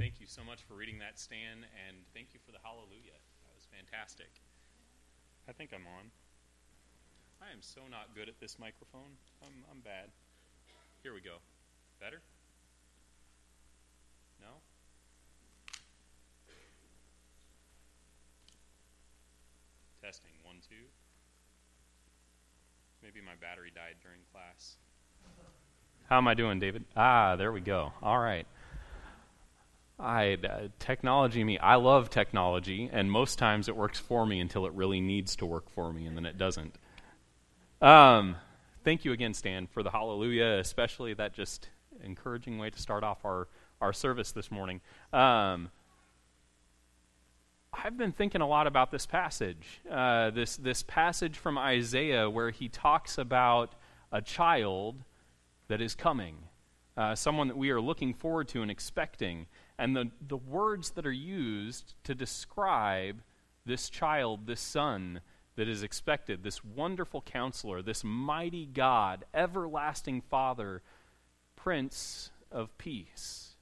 Thank you so much for reading that, Stan, and thank you for the hallelujah. That was fantastic. I think I'm on. I am so not good at this microphone. I'm bad. Here we go. Better? No? Testing, 1, 2. Maybe my battery died during class. How am I doing, David? There we go. All right. Technology, I love technology, and most times it works for me until it really needs to work for me, and then it doesn't. Thank you again, Stan, for the hallelujah, especially that just encouraging way to start off our service this morning. I've been thinking a lot about this passage, this passage from Isaiah where he talks about a child that is coming, someone that we are looking forward to and expecting. And the words that are used to describe this child, this son that is expected, this wonderful counselor, this mighty God, everlasting Father, Prince of Peace.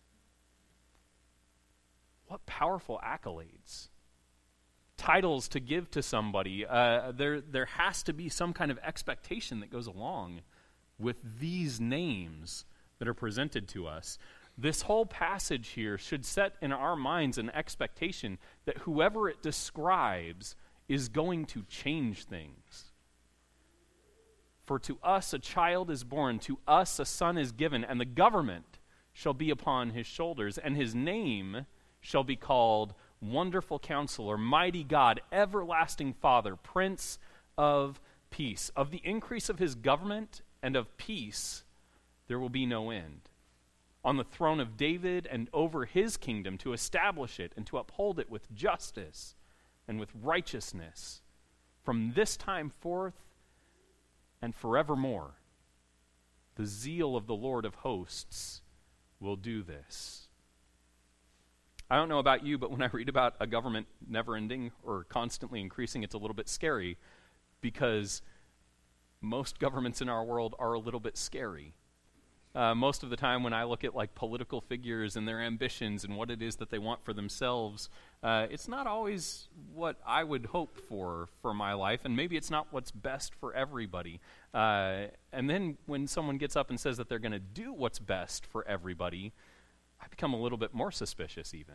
What powerful accolades. Titles to give to somebody. There has to be some kind of expectation that goes along with these names that are presented to us. This whole passage here should set in our minds an expectation that whoever it describes is going to change things. For to us a child is born, to us a son is given, and the government shall be upon his shoulders, and his name shall be called Wonderful Counselor, Mighty God, Everlasting Father, Prince of Peace. Of the increase of his government and of peace there will be no end. On the throne of David and over his kingdom, to establish it and to uphold it with justice and with righteousness from this time forth and forevermore. The zeal of the Lord of hosts will do this. I don't know about you, but when I read about a government never ending or constantly increasing, it's a little bit scary because most governments in our world are a little bit scary. Most of the time when I look at like political figures and their ambitions and what it is that they want for themselves, it's not always what I would hope for my life, and maybe it's not what's best for everybody. And then when someone gets up and says that they're going to do what's best for everybody, I become a little bit more suspicious even.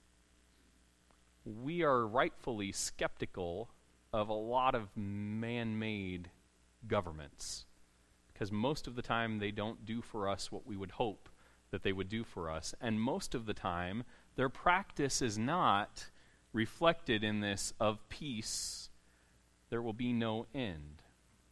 We are rightfully skeptical of a lot of man-made governments, because most of the time they don't do for us what we would hope that they would do for us. And most of the time, their practice is not reflected in this of peace, there will be no end.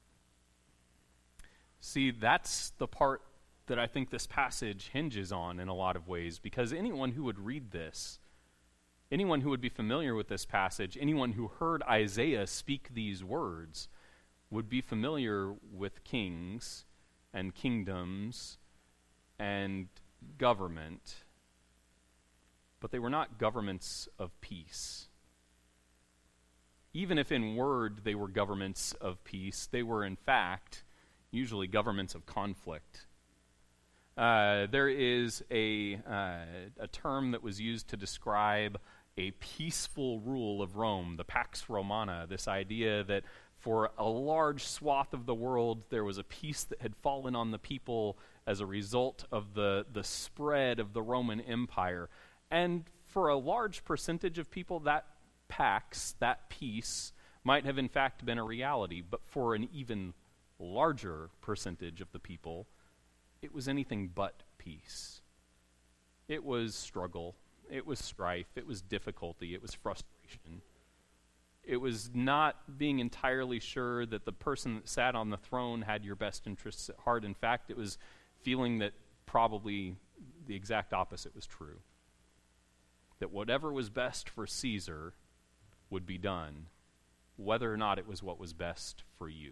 See, that's the part that I think this passage hinges on in a lot of ways, because anyone who would read this, anyone who would be familiar with this passage, anyone who heard Isaiah speak these words, would be familiar with kings and kingdoms and government, but they were not governments of peace. Even if in word they were governments of peace, they were in fact usually governments of conflict. There is a term that was used to describe a peaceful rule of Rome, the Pax Romana, this idea that for a large swath of the world, there was a peace that had fallen on the people as a result of the spread of the Roman Empire. And for a large percentage of people, that pax, that peace, might have in fact been a reality. But for an even larger percentage of the people, it was anything but peace. It was struggle. It was strife. It was difficulty. It was frustration. It was not being entirely sure that the person that sat on the throne had your best interests at heart. In fact, it was feeling that probably the exact opposite was true. That whatever was best for Caesar would be done, whether or not it was what was best for you.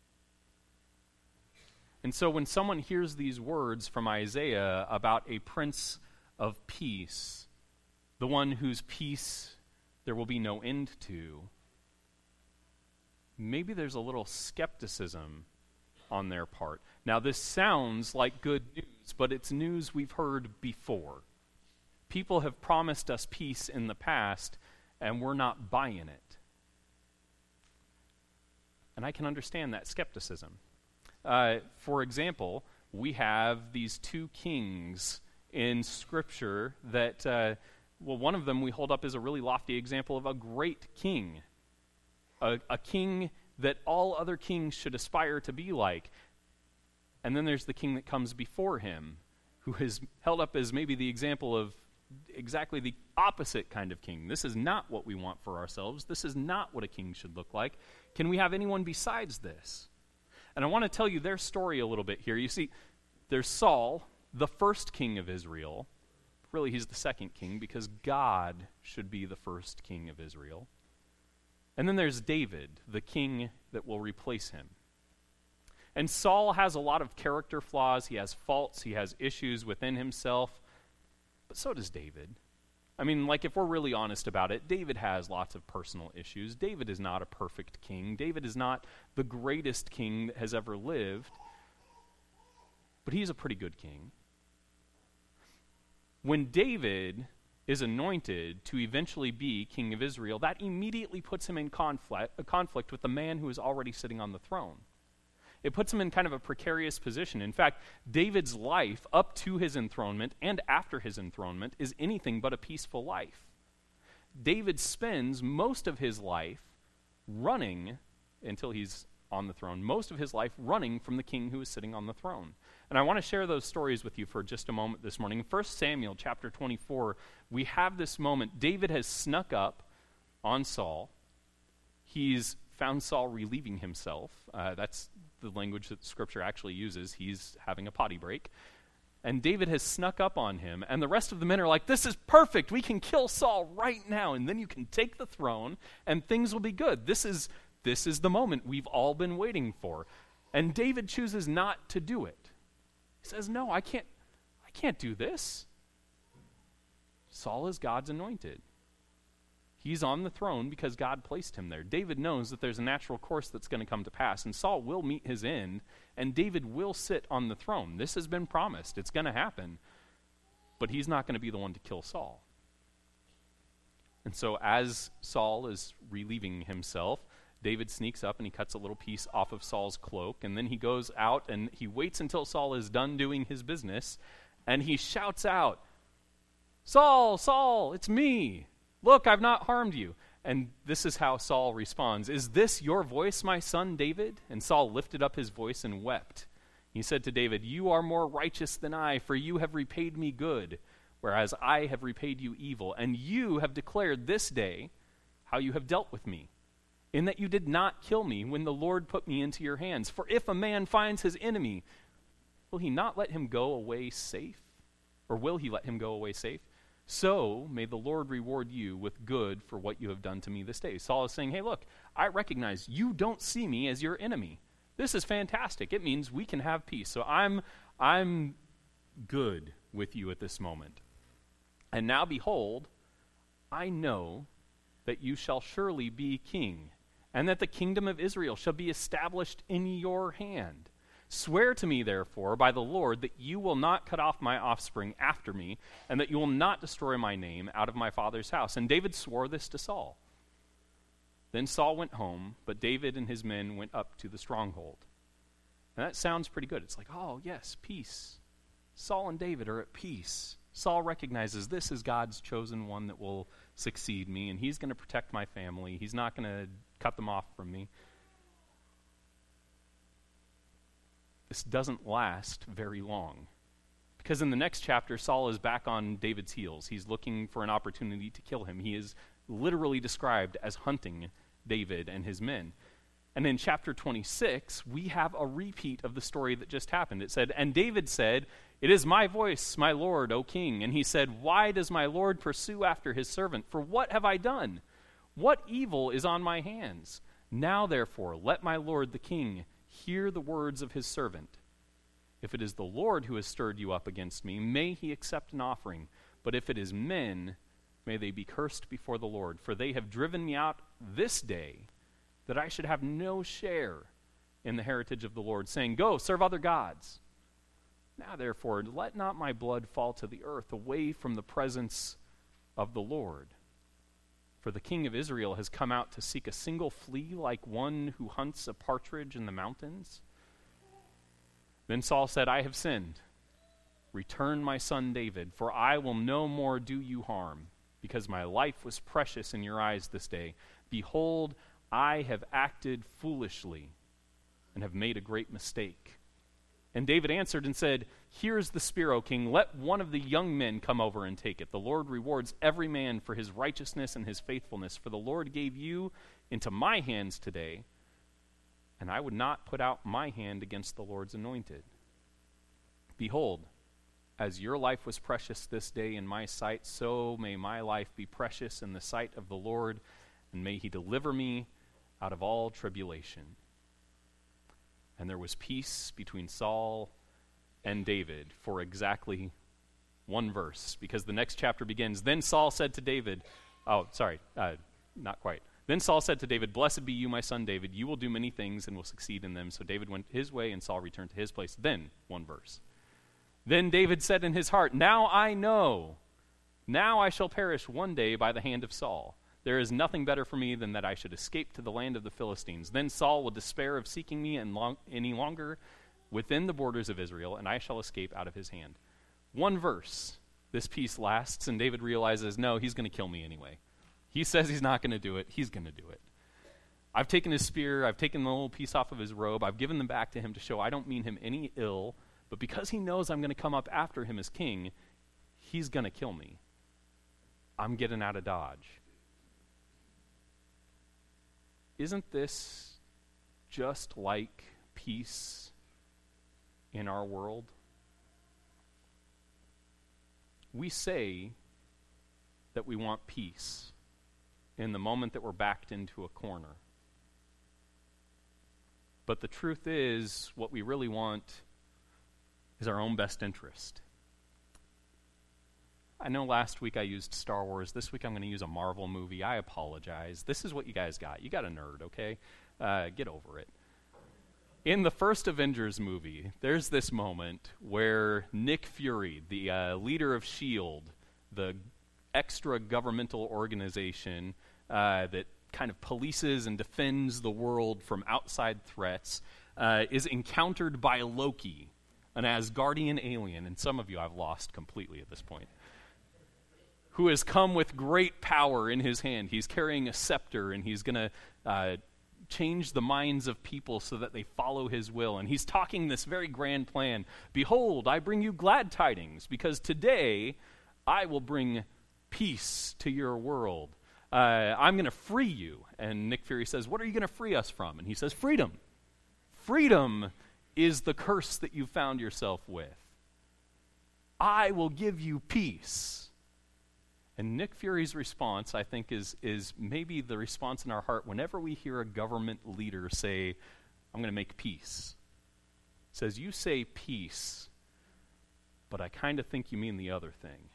And so when someone hears these words from Isaiah about a Prince of Peace, the one whose peace there will be no end to, maybe there's a little skepticism on their part. Now, this sounds like good news, but it's news we've heard before. People have promised us peace in the past, and we're not buying it. And I can understand that skepticism. For example, we have these two kings in Scripture that, one of them we hold up as a really lofty example of a great king, a king that all other kings should aspire to be like. And then there's the king that comes before him, who is held up as maybe the example of exactly the opposite kind of king. This is not what we want for ourselves. This is not what a king should look like. Can we have anyone besides this? And I want to tell you their story a little bit here. You see, there's Saul, the first king of Israel. Really, he's the second king because God should be the first king of Israel. And then there's David, the king that will replace him. And Saul has a lot of character flaws. He has faults. He has issues within himself. But so does David. I mean, like, if we're really honest about it, David has lots of personal issues. David is not a perfect king. David is not the greatest king that has ever lived. But he's a pretty good king. When David is anointed to eventually be king of Israel, that immediately puts him in conflict with the man who is already sitting on the throne. It puts him in kind of a precarious position. In fact, David's life up to his enthronement and after his enthronement is anything but a peaceful life. David spends most of his life running, until he's on the throne, most of his life running from the king who is sitting on the throne. And I want to share those stories with you for just a moment this morning. In 1 Samuel chapter 24, we have this moment. David has snuck up on Saul. He's found Saul relieving himself. That's the language that Scripture actually uses. He's having a potty break. And David has snuck up on him, and the rest of the men are like, this is perfect. We can kill Saul right now, and then you can take the throne, and things will be good. This is the moment we've all been waiting for. And David chooses not to do it. He says, no, I can't do this. Saul is God's anointed. He's on the throne because God placed him there. David knows that there's a natural course that's going to come to pass, and Saul will meet his end, and David will sit on the throne. This has been promised. It's going to happen. But he's not going to be the one to kill Saul. And so as Saul is relieving himself, David sneaks up and he cuts a little piece off of Saul's cloak, and then he goes out and he waits until Saul is done doing his business, and he shouts out, Saul, Saul, it's me. Look, I've not harmed you. And this is how Saul responds. Is this your voice, my son David? And Saul lifted up his voice and wept. He said to David, you are more righteous than I, for you have repaid me good, whereas I have repaid you evil. And you have declared this day how you have dealt with me, in that you did not kill me when the Lord put me into your hands. For if a man finds his enemy, will he not let him go away safe? Or will he let him go away safe? So may the Lord reward you with good for what you have done to me this day. Saul is saying, hey, look, I recognize you don't see me as your enemy. This is fantastic. It means we can have peace. So I'm good with you at this moment. And now behold, I know that you shall surely be king, and that the kingdom of Israel shall be established in your hand. Swear to me, therefore, by the Lord, that you will not cut off my offspring after me, and that you will not destroy my name out of my father's house. And David swore this to Saul. Then Saul went home, but David and his men went up to the stronghold. And that sounds pretty good. It's like, oh, yes, peace. Saul and David are at peace. Saul recognizes this is God's chosen one that will succeed me, and he's going to protect my family. He's not going to cut them off from me. This doesn't last very long, because in the next chapter, Saul is back on David's heels. He's looking for an opportunity to kill him. He is literally described as hunting David and his men. And in chapter 26, we have a repeat of the story that just happened. It said, and David said, it is my voice, my Lord, O king. And he said, why does my Lord pursue after his servant? For what have I done? What evil is on my hands? Now, therefore, let my Lord the king hear the words of his servant. If it is the Lord who has stirred you up against me, may he accept an offering. But if it is men, may they be cursed before the Lord. For they have driven me out this day, that I should have no share in the heritage of the Lord, saying, go, serve other gods. Now therefore, let not my blood fall to the earth away from the presence of the Lord. For the king of Israel has come out to seek a single flea like one who hunts a partridge in the mountains. Then Saul said, I have sinned. Return my son David, for I will no more do you harm, because my life was precious in your eyes this day. Behold, I have acted foolishly and have made a great mistake. And David answered and said, Here is the spear, O king. Let one of the young men come over and take it. The Lord rewards every man for his righteousness and his faithfulness. For the Lord gave you into my hands today, and I would not put out my hand against the Lord's anointed. Behold, as your life was precious this day in my sight, so may my life be precious in the sight of the Lord, and may he deliver me out of all tribulation. And there was peace between Saul and David for exactly one verse, because the next chapter begins, Then Saul said to David, not quite. Then Saul said to David, Blessed be you, my son David. You will do many things and will succeed in them. So David went his way, and Saul returned to his place. Then, one verse. Then David said in his heart, Now I know. Now I shall perish one day by the hand of Saul. There is nothing better for me than that I should escape to the land of the Philistines. Then Saul will despair of seeking me any longer within the borders of Israel, and I shall escape out of his hand. One verse, this peace lasts, and David realizes, no, he's going to kill me anyway. He says he's not going to do it. He's going to do it. I've taken his spear. I've taken the little piece off of his robe. I've given them back to him to show I don't mean him any ill, but because he knows I'm going to come up after him as king, he's going to kill me. I'm getting out of Dodge. Isn't this just like peace in our world? We say that we want peace in the moment that we're backed into a corner. But the truth is, what we really want is our own best interest. I know last week I used Star Wars. This week I'm going to use a Marvel movie. I apologize. This is what you guys got. You got a nerd, okay? Get over it. In the first Avengers movie, there's this moment where Nick Fury, the leader of S.H.I.E.L.D., the extra governmental organization that kind of polices and defends the world from outside threats, is encountered by Loki, an Asgardian alien, and some of you I've lost completely at this point, who has come with great power in his hand. He's carrying a scepter, and he's going to change the minds of people so that they follow his will. And he's talking this very grand plan. Behold, I bring you glad tidings, because today I will bring peace to your world. I'm going to free you. And Nick Fury says, what are you going to free us from? And he says, freedom. Freedom is the curse that you found yourself with. I will give you peace. And Nick Fury's response, I think, is maybe the response in our heart whenever we hear a government leader say, I'm going to make peace. It says, you say peace, but I kind of think you mean the other thing.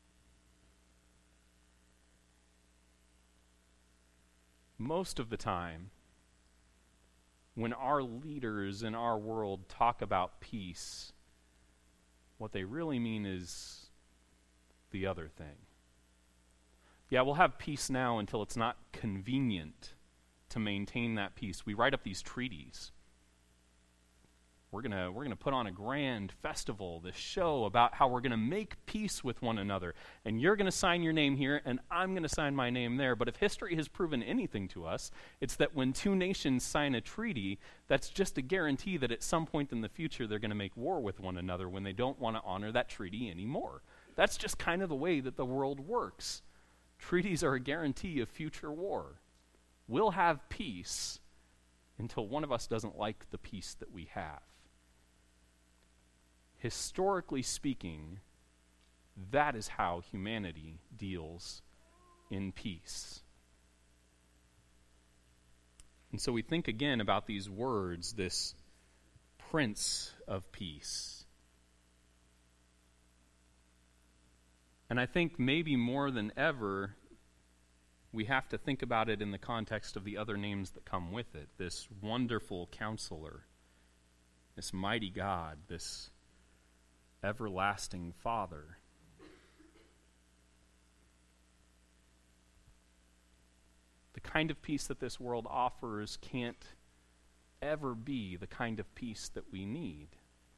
Most of the time, when our leaders in our world talk about peace, what they really mean is the other thing. Yeah, we'll have peace now until it's not convenient to maintain that peace. We write up these treaties. We're gonna put on a grand festival, this show about how we're gonna make peace with one another. And you're gonna sign your name here, and I'm gonna sign my name there. But if history has proven anything to us, it's that when two nations sign a treaty, that's just a guarantee that at some point in the future they're gonna make war with one another when they don't want to honor that treaty anymore. That's just kind of the way that the world works. Treaties are a guarantee of future war. We'll have peace until one of us doesn't like the peace that we have. Historically speaking, that is how humanity deals in peace. And so we think again about these words, this Prince of Peace. And I think maybe more than ever, we have to think about it in the context of the other names that come with it. This wonderful counselor, this mighty God, this everlasting Father. The kind of peace that this world offers can't ever be the kind of peace that we need.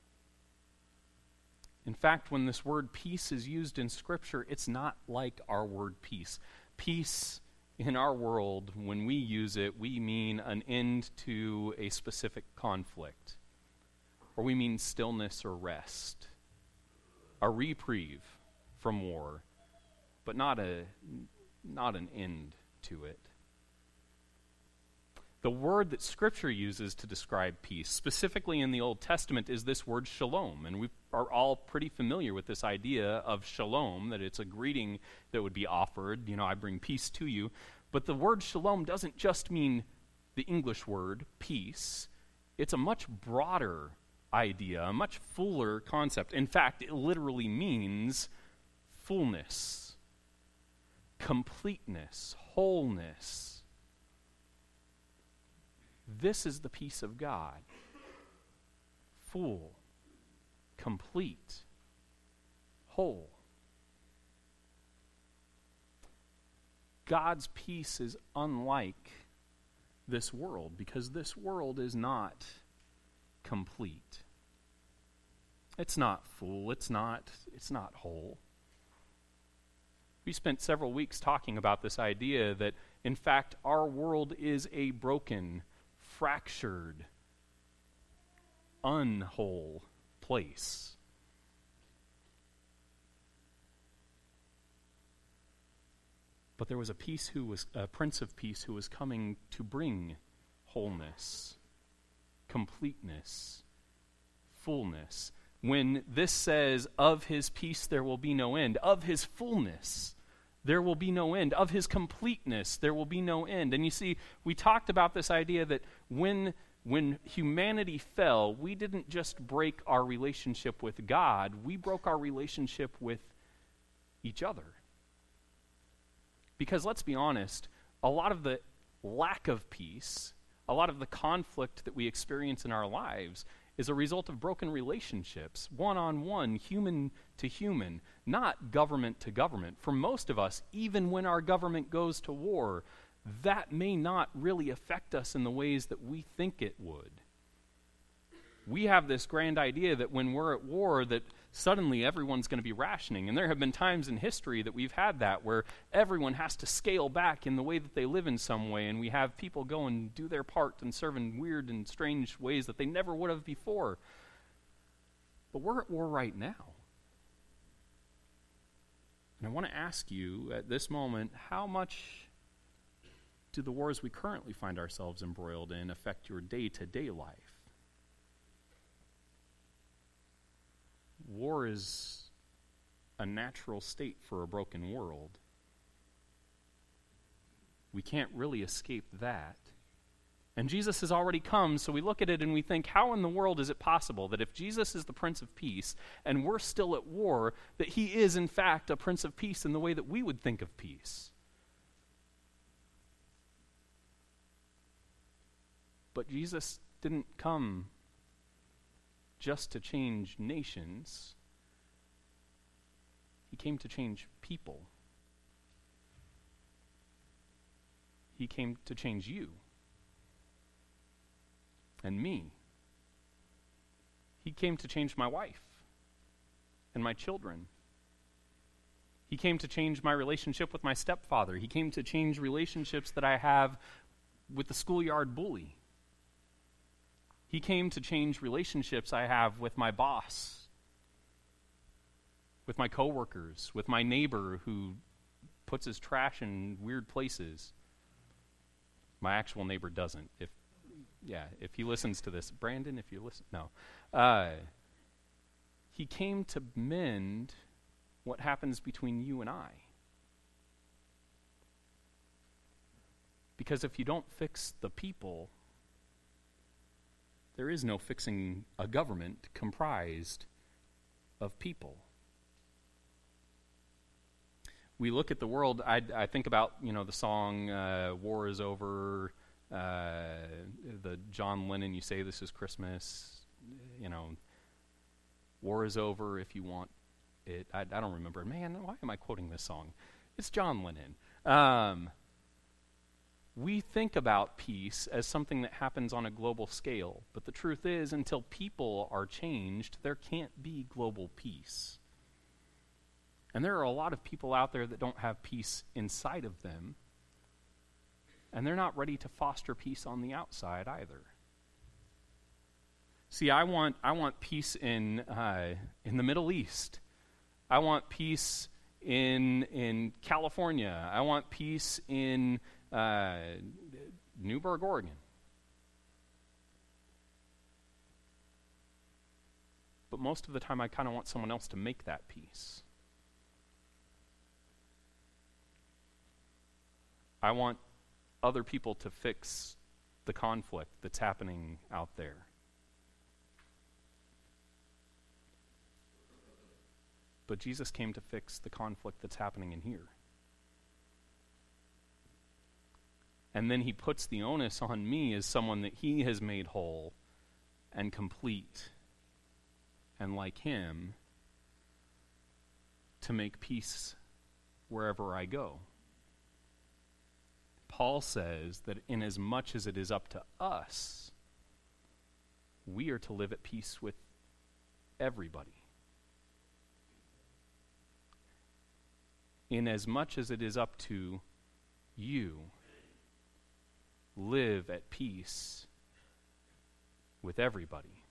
In fact, when this word peace is used in Scripture, it's not like our word peace. Peace in our world, when we use it, we mean an end to a specific conflict, or we mean stillness or rest, a reprieve from war, but not an end to it. The word that Scripture uses to describe peace, specifically in the Old Testament, is this word shalom. And we are all pretty familiar with this idea of shalom, that it's a greeting that would be offered. I bring peace to you. But the word shalom doesn't just mean the English word peace. It's a much broader idea, a much fuller concept. In fact, it literally means fullness, completeness, wholeness. This is the peace of God. Full, complete, whole. God's peace is unlike this world because this world is not complete. It's not full. It's not whole. We spent several weeks talking about this idea that, in fact, our world is a broken, fractured, unwhole place. But there was a Prince of Peace who was coming to bring wholeness, completeness, fullness. When this says, of his peace there will be no end, of his fullness there will be no end, of his completeness there will be no end. And you see, we talked about this idea that when humanity fell, we didn't just break our relationship with God, we broke our relationship with each other. Because let's be honest, a lot of the lack of peace, a lot of the conflict that we experience in our lives is a result of broken relationships, one-on-one, human to human, not government to government. For most of us, even when our government goes to war, that may not really affect us in the ways that we think it would. We have this grand idea that when we're at war, that suddenly everyone's going to be rationing. And there have been times in history that we've had that, where everyone has to scale back in the way that they live in some way, and we have people go and do their part and serve in weird and strange ways that they never would have before. But we're at war right now. And I want to ask you at this moment, how much do the wars we currently find ourselves embroiled in affect your day-to-day life? War is a natural state for a broken world. We can't really escape that. And Jesus has already come, so we look at it and we think, how in the world is it possible that if Jesus is the Prince of Peace and we're still at war, that he is in fact a Prince of Peace in the way that we would think of peace? But Jesus didn't come just to change nations. He came to change people. He came to change you and me. He came to change my wife and my children. He came to change my relationship with my stepfather. He came to change relationships that I have with the schoolyard bully. He came to change relationships I have with my boss, with my coworkers, with my neighbor who puts his trash in weird places. My actual neighbor doesn't. If he listens to this, Brandon, if you listen, no. He came to mend what happens between you and I. Because if you don't fix the people, there is no fixing a government comprised of people. We look at the world, I think about, the song, War is Over, the John Lennon, You Say This Is Christmas, War is over if you want it. I don't remember. Man, why am I quoting this song? It's John Lennon. We think about peace as something that happens on a global scale, but the truth is, until people are changed, there can't be global peace. And there are a lot of people out there that don't have peace inside of them, and they're not ready to foster peace on the outside either. See, I want peace in the Middle East. I want peace in California. I want peace in Newberg, Oregon. But most of the time, I kind of want someone else to make that peace. I want other people to fix the conflict that's happening out there. But Jesus came to fix the conflict that's happening in here. And then he puts the onus on me as someone that he has made whole and complete and like him to make peace wherever I go. Paul says that in as much as it is up to us, we are to live at peace with everybody. In as much as it is up to you, live at peace with everybody.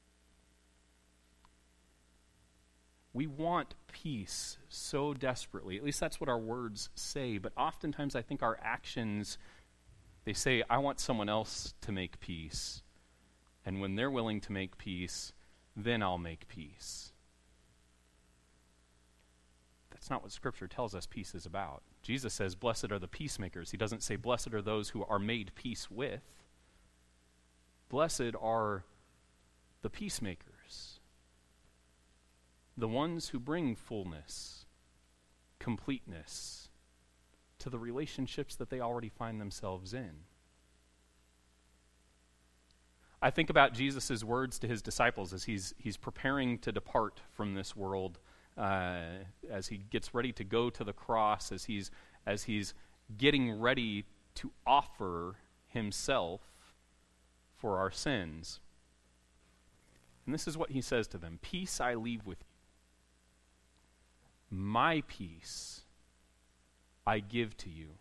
We want peace so desperately. At least that's what our words say. But oftentimes I think our actions, they say, I want someone else to make peace. And when they're willing to make peace, then I'll make peace. That's not what Scripture tells us peace is about. Jesus says, blessed are the peacemakers. He doesn't say, blessed are those who are made peace with. Blessed are the peacemakers, the ones who bring fullness, completeness to the relationships that they already find themselves in. I think about Jesus' words to his disciples as he's preparing to depart from this world, as he gets ready to go to the cross, as he's getting ready to offer himself for our sins. And this is what he says to them: peace I leave with you. My peace I give to you.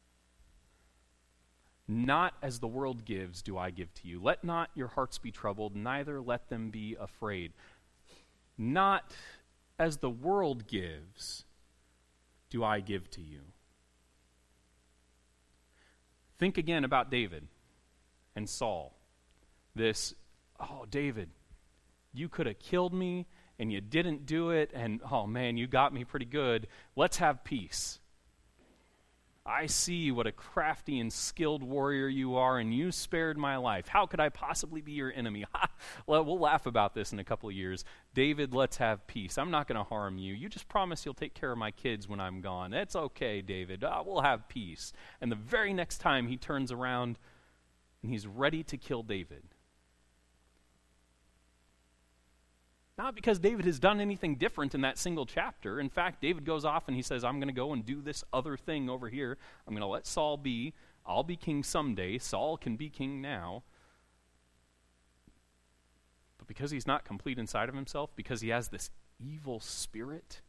Not as the world gives do I give to you. Let not your hearts be troubled, neither let them be afraid. Not as the world gives do I give to you. Think again about David and Saul. David, you could have killed me and you didn't do it, and oh man, you got me pretty good. Let's have peace. I see what a crafty and skilled warrior you are, and you spared my life. How could I possibly be your enemy? Well, we'll laugh about this in a couple of years. David, let's have peace. I'm not going to harm you. You just promise you'll take care of my kids when I'm gone. It's okay, David. We'll have peace. And the very next time he turns around and he's ready to kill David. Not because David has done anything different in that single chapter. In fact, David goes off and he says, I'm going to go and do this other thing over here. I'm going to let Saul be. I'll be king someday. Saul can be king now. But because he's not complete inside of himself, because he has this evil spirit,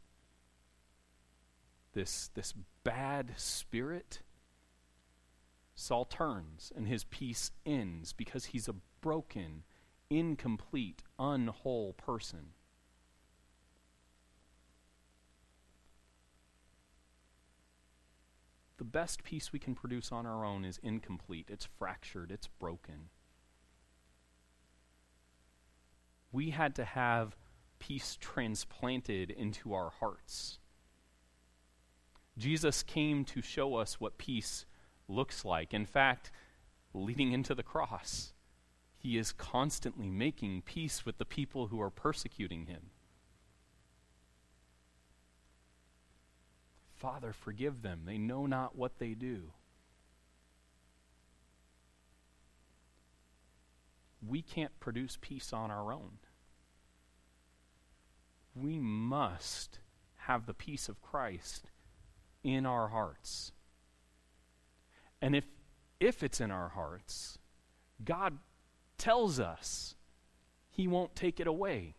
this bad spirit, Saul turns and his peace ends because he's a broken, incomplete, unwhole person. The best peace we can produce on our own is incomplete. It's fractured. It's broken. We had to have peace transplanted into our hearts. Jesus came to show us what peace looks like. In fact, leading into the cross, he is constantly making peace with the people who are persecuting him. Father, forgive them. They know not what they do. We can't produce peace on our own. we must have the peace of Christ in our hearts. And if it's in our hearts, God tells us he won't take it away.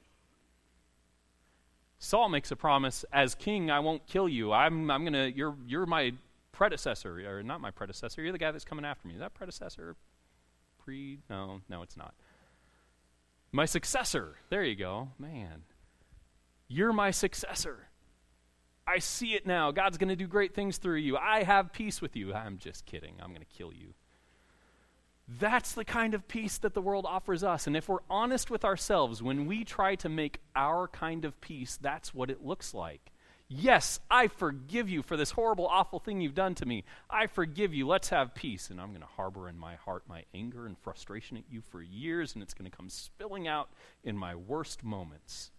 Saul makes a promise, as king, I won't kill you. You're my predecessor, or not my predecessor. You're the guy that's coming after me. Is that predecessor? No, it's not. My successor. There you go. Man, you're my successor. I see it now. God's going to do great things through you. I have peace with you. I'm just kidding. I'm going to kill you. That's the kind of peace that the world offers us. And if we're honest with ourselves, when we try to make our kind of peace, that's what it looks like. Yes, I forgive you for this horrible, awful thing you've done to me. I forgive you. Let's have peace. And I'm going to harbor in my heart my anger and frustration at you for years, and it's going to come spilling out in my worst moments.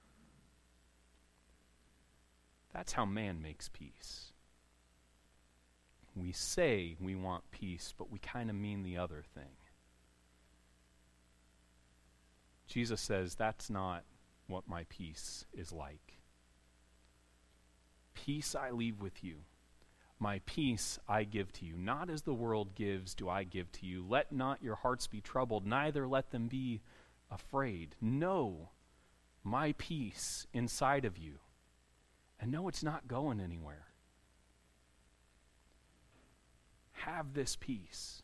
That's how man makes peace. We say we want peace, but we kind of mean the other thing. Jesus says that's not what my peace is like. Peace I leave with you. My peace I give to you. Not as the world gives do I give to you. Let not your hearts be troubled, neither let them be afraid. Know my peace inside of you. And know it's not going anywhere. Have this peace.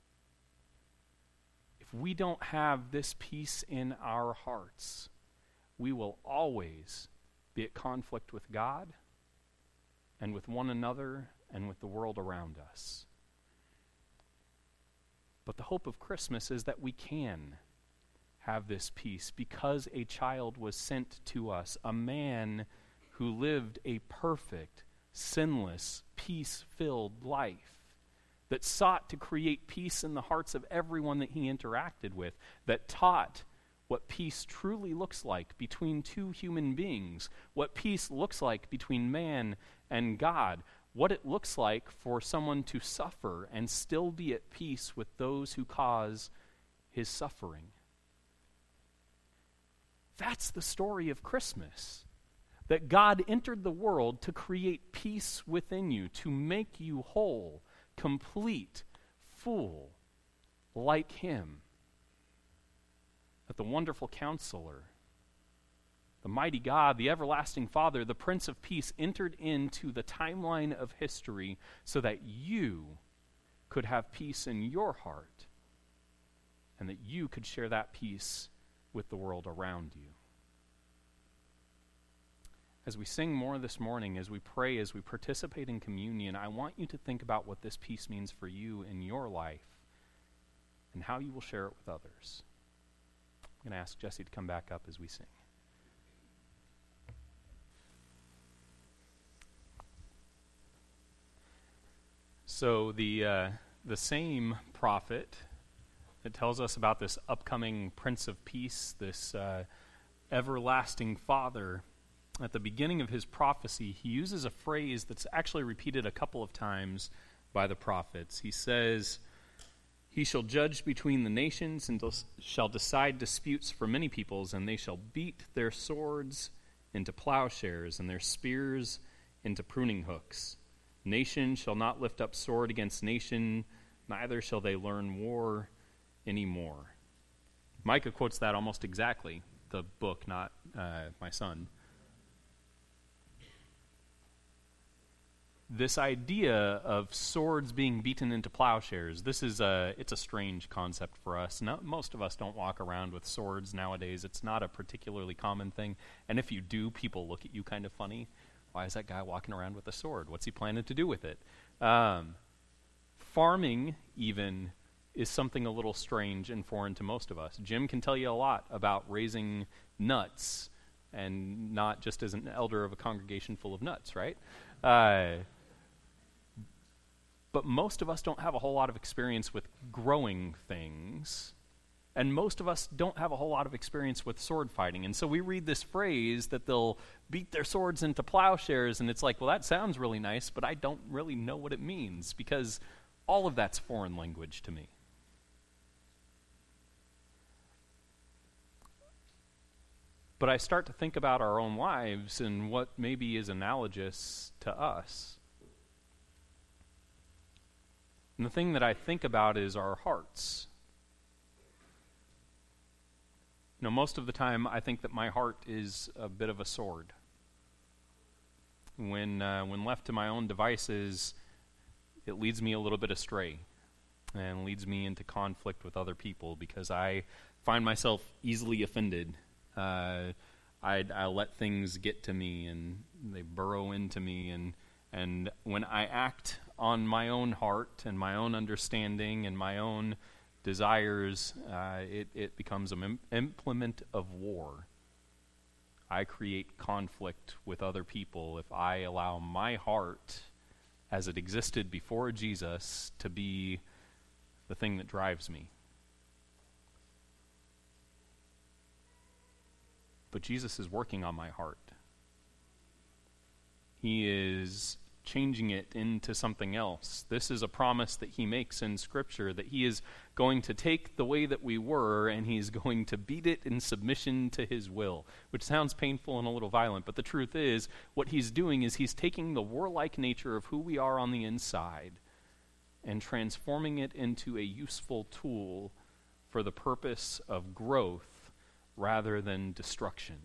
If we don't have this peace in our hearts, we will always be at conflict with God and with one another and with the world around us. But the hope of Christmas is that we can have this peace because a child was sent to us, a man who lived a perfect, sinless, peace-filled life that sought to create peace in the hearts of everyone that he interacted with, that taught what peace truly looks like between two human beings, what peace looks like between man and God, what it looks like for someone to suffer and still be at peace with those who cause his suffering. That's the story of Christmas. That God entered the world to create peace within you, to make you whole, complete, full, like him. That the wonderful counselor, the mighty God, the everlasting Father, the Prince of Peace entered into the timeline of history so that you could have peace in your heart and that you could share that peace with the world around you. As we sing more this morning, as we pray, as we participate in communion, I want you to think about what this peace means for you in your life and how you will share it with others. I'm going to ask Jesse to come back up as we sing. So the same prophet that tells us about this upcoming Prince of Peace, this everlasting Father, at the beginning of his prophecy, he uses a phrase that's actually repeated a couple of times by the prophets. He says, "He shall judge between the nations and shall decide disputes for many peoples, and they shall beat their swords into plowshares and their spears into pruning hooks. Nation shall not lift up sword against nation, neither shall they learn war anymore." Micah quotes that almost exactly, the book, not my son. This idea of swords being beaten into plowshares, it's a strange concept for us. Most of us don't walk around with swords nowadays. It's not a particularly common thing. And if you do, people look at you kind of funny. Why is that guy walking around with a sword? What's he planning to do with it? Farming, even, is something a little strange and foreign to most of us. Jim can tell you a lot about raising nuts, and not just as an elder of a congregation full of nuts, right? But most of us don't have a whole lot of experience with growing things, and most of us don't have a whole lot of experience with sword fighting. And so we read this phrase that they'll beat their swords into plowshares, and it's like, well, that sounds really nice, but I don't really know what it means, because all of that's foreign language to me. but I start to think about our own lives and what maybe is analogous to us. And the thing that I think about is our hearts. Most of the time I think that my heart is a bit of a sword. When left to my own devices, it leads me a little bit astray and leads me into conflict with other people because I find myself easily offended. I let things get to me and they burrow into me, and when I act on my own heart and my own understanding and my own desires, it becomes an implement of war. I create conflict with other people if I allow my heart, as it existed before Jesus, to be the thing that drives me. But Jesus is working on my heart. He is changing it into something else. This is a promise that he makes in Scripture, that he is going to take the way that we were and he's going to beat it in submission to his will, which sounds painful and a little violent, but the truth is, what he's doing is he's taking the warlike nature of who we are on the inside and transforming it into a useful tool for the purpose of growth rather than destruction.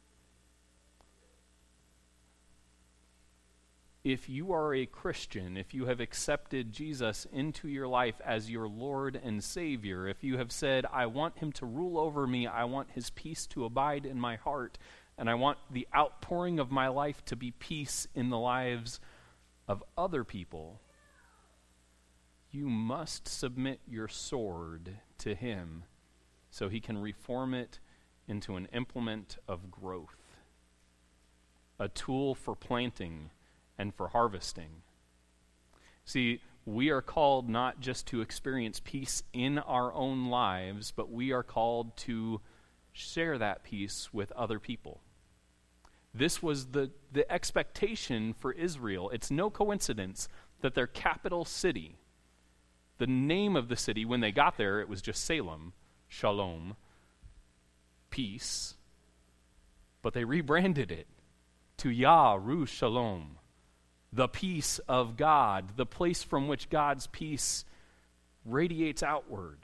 If you are a Christian, if you have accepted Jesus into your life as your Lord and Savior, if you have said, I want him to rule over me, I want his peace to abide in my heart, and I want the outpouring of my life to be peace in the lives of other people, you must submit your sword to him so he can reform it into an implement of growth, a tool for planting and for harvesting. See, we are called not just to experience peace in our own lives, but we are called to share that peace with other people. This was the expectation for Israel. It's no coincidence that their capital city, the name of the city, when they got there, it was just Salem, Shalom, peace, but they rebranded it to Yerushalayim, the peace of God, the place from which God's peace radiates outward.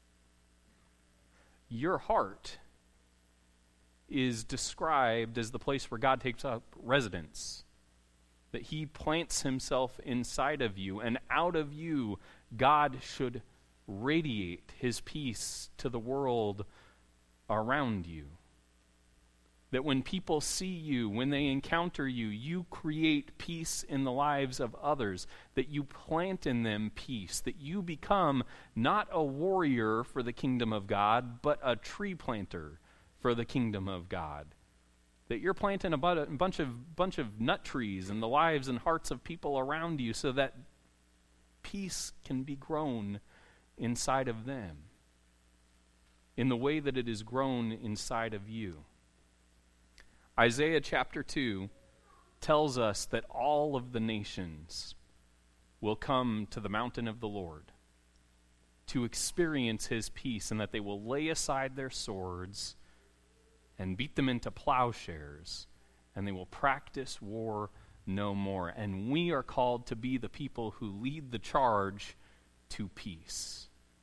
Your heart is described as the place where God takes up residence, that he plants himself inside of you, and out of you, God should radiate his peace to the world around you. That when people see you, when they encounter you, you create peace in the lives of others, that you plant in them peace, that you become not a warrior for the kingdom of God, but a tree planter for the kingdom of God. That you're planting a bunch of nut trees in the lives and hearts of people around you so that peace can be grown inside of them in the way that it is grown inside of you. Isaiah chapter 2 tells us that all of the nations will come to the mountain of the Lord to experience his peace, and that they will lay aside their swords and beat them into plowshares, and they will practice war no more. And we are called to be the people who lead the charge to peace.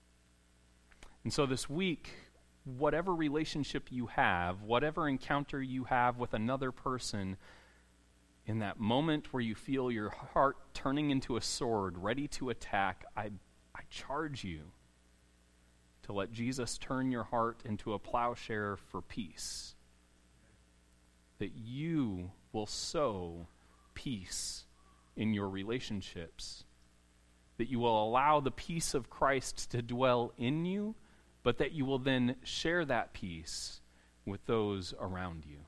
And so this week, whatever relationship you have, whatever encounter you have with another person, in that moment where you feel your heart turning into a sword, ready to attack, I charge you to let Jesus turn your heart into a plowshare for peace. That you will sow peace in your relationships. That you will allow the peace of Christ to dwell in you, but that you will then share that peace with those around you.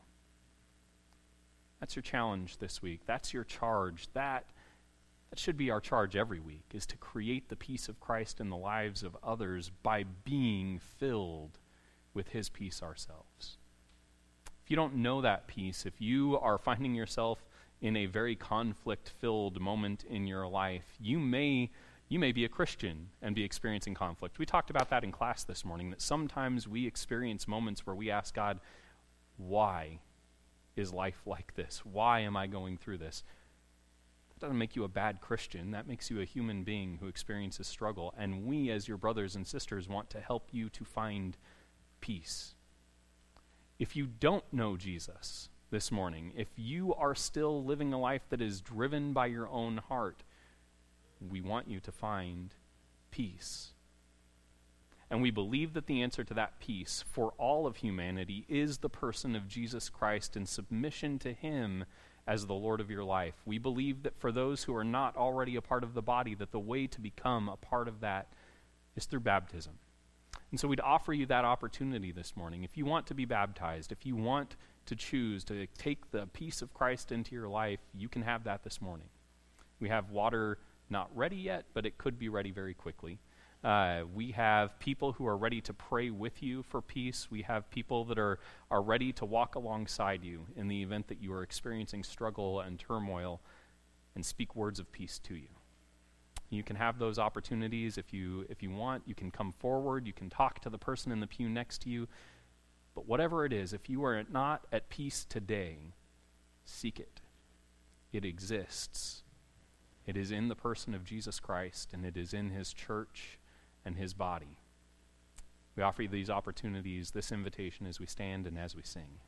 That's your challenge this week. That's your charge. That should be our charge every week, is to create the peace of Christ in the lives of others by being filled with his peace ourselves. If you don't know that peace, if you are finding yourself in a very conflict-filled moment in your life, you may be a Christian and be experiencing conflict. We talked about that in class this morning, that sometimes we experience moments where we ask God, why is life like this? Why am I going through this? That doesn't make you a bad Christian. That makes you a human being who experiences struggle. And we, as your brothers and sisters, want to help you to find peace. If you don't know Jesus this morning, if you are still living a life that is driven by your own heart, we want you to find peace. And we believe that the answer to that peace for all of humanity is the person of Jesus Christ and submission to him as the Lord of your life. We believe that for those who are not already a part of the body, that the way to become a part of that is through baptism. And so we'd offer you that opportunity this morning. If you want to be baptized, if you want to choose to take the peace of Christ into your life, you can have that this morning. We have water not ready yet, but it could be ready very quickly. We have people who are ready to pray with you for peace. We have people that are ready to walk alongside you in the event that you are experiencing struggle and turmoil and speak words of peace to you. You can have those opportunities if you want. You can come forward. You can talk to the person in the pew next to you. But whatever it is, if you are not at peace today, seek it. It exists. It is in the person of Jesus Christ, and it is in his church and his body. We offer you these opportunities, this invitation as we stand and as we sing.